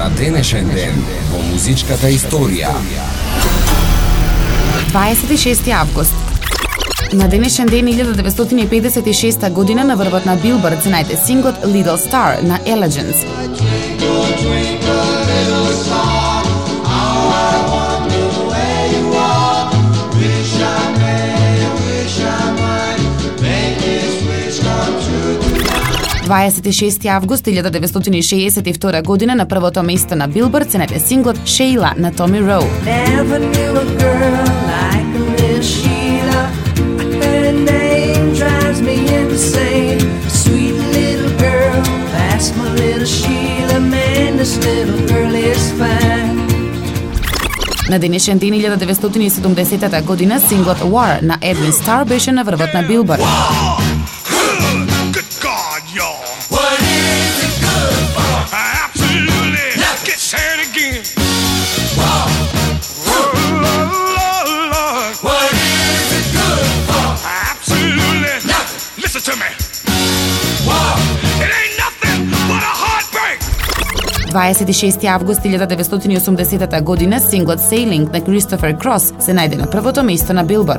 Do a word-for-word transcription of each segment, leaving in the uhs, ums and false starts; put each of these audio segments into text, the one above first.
на денешен ден во музичката историја. дваесет и шести август. На денешен ден илјада деветстотини и педесет и шеста година на врвот на Билборд се најде синглот Little Star на Allegiance. дваесет и шести август илјада деветстотини и шеесет и втора година на првото место на Билборд се најде синглот Sheila на Tommy Roe. На денешен ден илјада деветстотини и седумдесетта година синглот War на Edwin Starr беше на врвот на Билборд. дваесет и шести август илјада деветстотини и осумдесетта година синглот Sailing на Christopher Cross се најде на првото место на Билборд.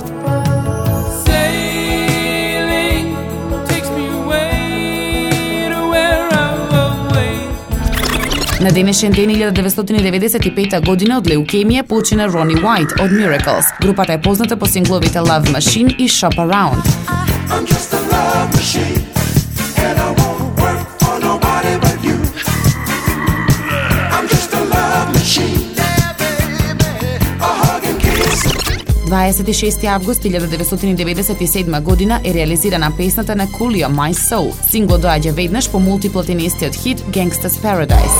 На денешен ден илјада деветстотини и деветдесет и пета година од леукемија почина Рони Уајт од Miracles. Групата е позната по сингловите Love Machine и Shop Around. дваесет и шести август илјада деветстотини и деветдесет и седма година е реализирана песната на Coolio My Soul. Синглот доаѓа веднаш по мултиплатинистиот хит Gangsta's Paradise.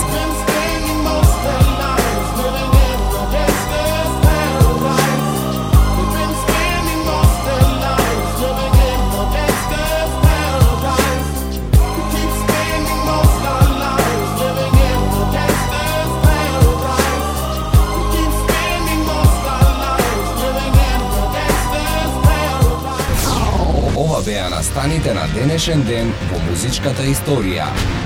Ова беа настаните на денешен ден во музичката историја.